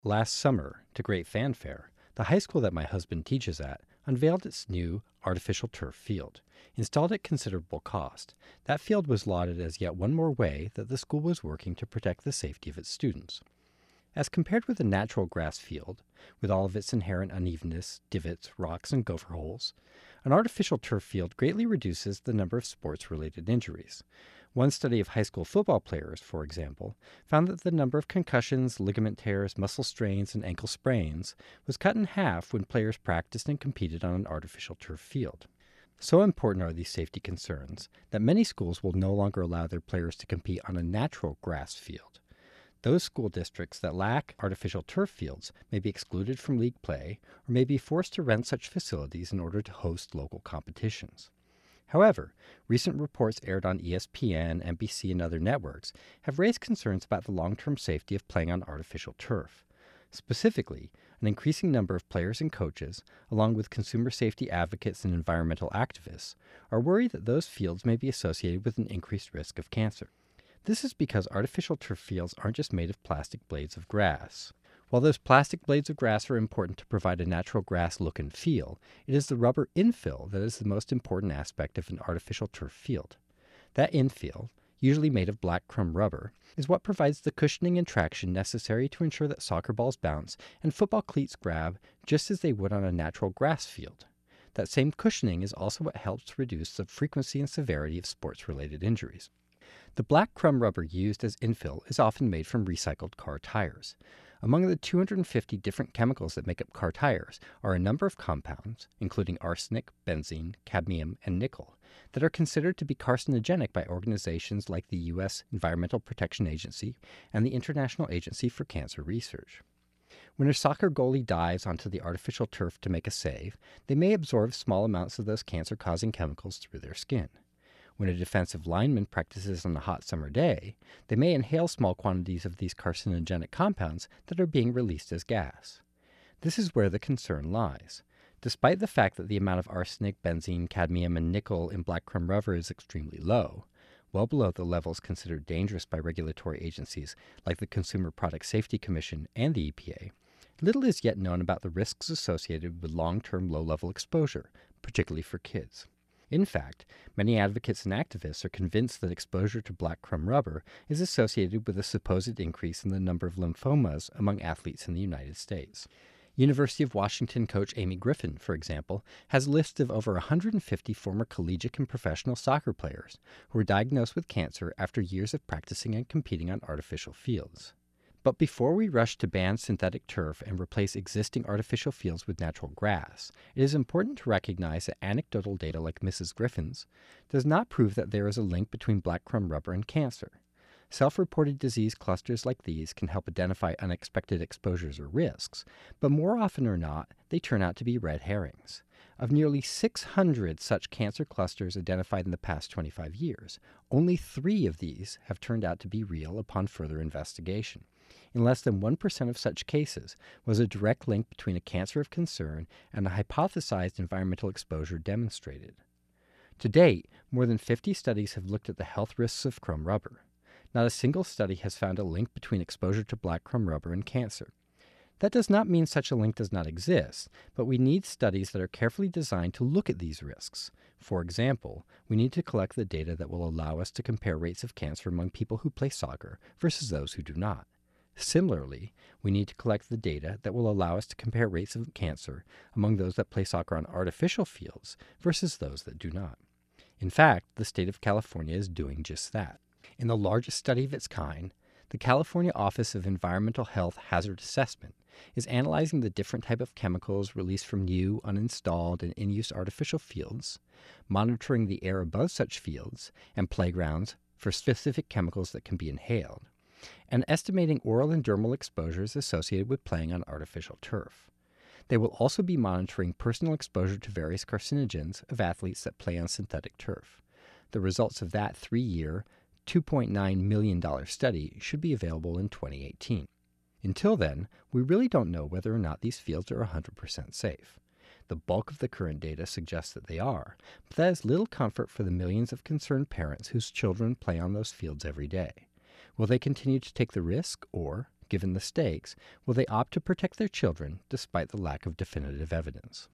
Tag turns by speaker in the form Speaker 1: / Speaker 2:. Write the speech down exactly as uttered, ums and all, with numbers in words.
Speaker 1: Last summer, to great fanfare, the high school that my husband teaches at unveiled its new artificial turf field. Installed at considerable cost, that field was lauded as yet one more way that the school was working to protect the safety of its students. As compared with a natural grass field, with all of its inherent unevenness, divots, rocks, and gopher holes, an artificial turf field greatly reduces the number of sports-related injuries. One study of high school football players, for example, found that the number of concussions, ligament tears, muscle strains, and ankle sprains was cut in half when players practiced and competed on an artificial turf field. So important are these safety concerns that many schools will no longer allow their players to compete on a natural grass field. Those school districts that lack artificial turf fields may be excluded from league play or may be forced to rent such facilities in order to host local competitions. However, recent reports aired on E S P N, N B C, and other networks have raised concerns about the long-term safety of playing on artificial turf. Specifically, an increasing number of players and coaches, along with consumer safety advocates and environmental activists, are worried that those fields may be associated with an increased risk of cancer. This is because artificial turf fields aren't just made of plastic blades of grass. While those plastic blades of grass are important to provide a natural grass look and feel, it is the rubber infill that is the most important aspect of an artificial turf field. That infill, usually made of black crumb rubber, is what provides the cushioning and traction necessary to ensure that soccer balls bounce and football cleats grab just as they would on a natural grass field. That same cushioning is also what helps reduce the frequency and severity of sports-related injuries. The black crumb rubber used as infill is often made from recycled car tires. Among the two hundred fifty different chemicals that make up car tires are a number of compounds, including arsenic, benzene, cadmium, and nickel, that are considered to be carcinogenic by organizations like the U S Environmental Protection Agency and the International Agency for Cancer Research. When a soccer goalie dives onto the artificial turf to make a save, they may absorb small amounts of those cancer-causing chemicals through their skin. When a defensive lineman practices on a hot summer day, they may inhale small quantities of these carcinogenic compounds that are being released as gas. This is where the concern lies. Despite the fact that the amount of arsenic, benzene, cadmium, and nickel in black crumb rubber is extremely low, well below the levels considered dangerous by regulatory agencies like the Consumer Product Safety Commission and the E P A, little is yet known about the risks associated with long-term low-level exposure, particularly for kids. In fact, many advocates and activists are convinced that exposure to black crumb rubber is associated with a supposed increase in the number of lymphomas among athletes in the United States. University of Washington coach Amy Griffin, for example, has a list of over one hundred fifty former collegiate and professional soccer players who were diagnosed with cancer after years of practicing and competing on artificial fields. But before we rush to ban synthetic turf and replace existing artificial fields with natural grass, it is important to recognize that anecdotal data like Missus Griffin's does not prove that there is a link between black crumb rubber and cancer. Self-reported disease clusters like these can help identify unexpected exposures or risks, but more often or not, they turn out to be red herrings. Of nearly six hundred such cancer clusters identified in the past twenty-five years, only three of these have turned out to be real upon further investigation. In less than one percent of such cases was a direct link between a cancer of concern and a hypothesized environmental exposure demonstrated. To date, more than fifty studies have looked at the health risks of crumb rubber. Not a single study has found a link between exposure to black crumb rubber and cancer. That does not mean such a link does not exist, but we need studies that are carefully designed to look at these risks. For example, we need to collect the data that will allow us to compare rates of cancer among people who play soccer versus those who do not. Similarly, we need to collect the data that will allow us to compare rates of cancer among those that play soccer on artificial fields versus those that do not. In fact, the state of California is doing just that. In the largest study of its kind, the California Office of Environmental Health Hazard Assessment is analyzing the different type of chemicals released from new, uninstalled, and in-use artificial fields, monitoring the air above such fields and playgrounds for specific chemicals that can be inhaled, and estimating oral and dermal exposures associated with playing on artificial turf. They will also be monitoring personal exposure to various carcinogens of athletes that play on synthetic turf. The results of that three-year, two point nine million dollars study should be available in twenty eighteen. Until then, we really don't know whether or not these fields are one hundred percent safe. The bulk of the current data suggests that they are, but that is little comfort for the millions of concerned parents whose children play on those fields every day. Will they continue to take the risk, or given the stakes, will they opt to protect their children despite the lack of definitive evidence?